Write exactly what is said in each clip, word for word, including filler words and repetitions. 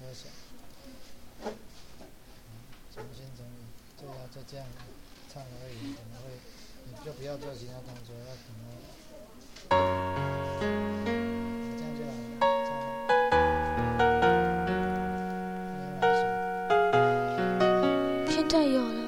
想，重新整理，对啊，就这样唱而已，可能会，你就不要做其他动作，要可能，这样就好了，唱。 现在有了。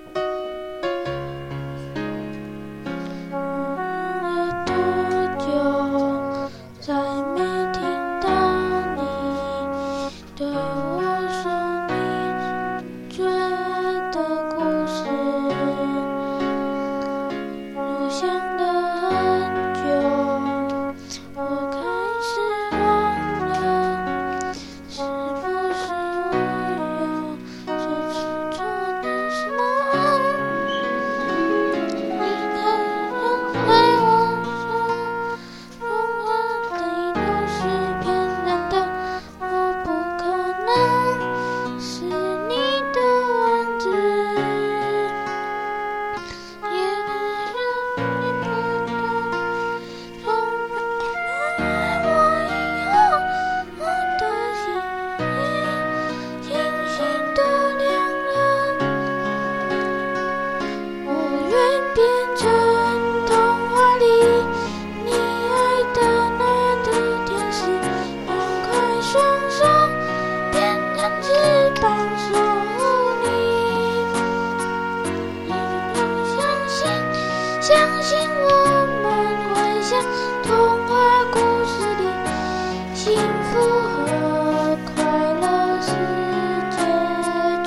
相信我们会像童话故事里幸福和快乐是结局。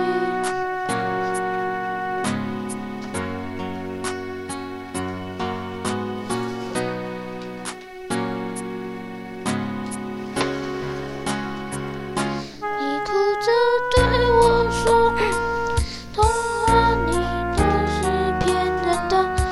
你哭着对我说，童话里都是骗人的，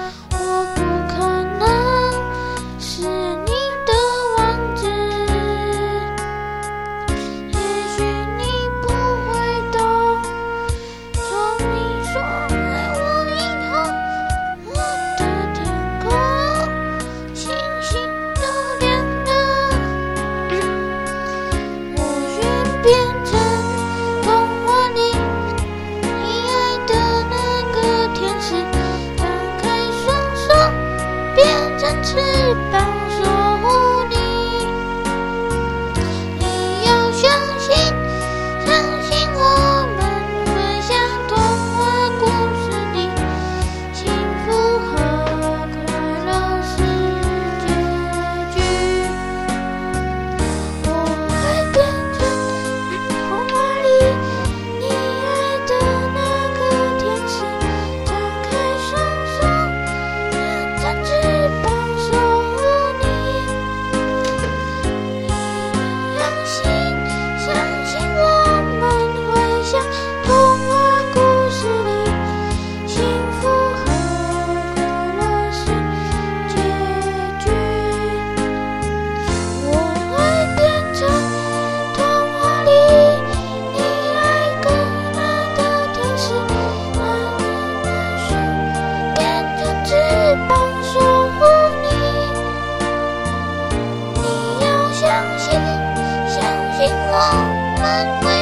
变成童话里你爱的那个天使，张开双手，变成翅膀守护你。你要相信，相信我们会像童话故事里，幸福和快乐是结局。我会变成童话里你爱的那个天使，张开双手，变成翅膀守护你。你要相信，相信我们会像童话故事里，幸福和快乐是结局。我会变成童话里你爱的那个天使，慢慢手变成翅膀守护你。你要相信，相信我们会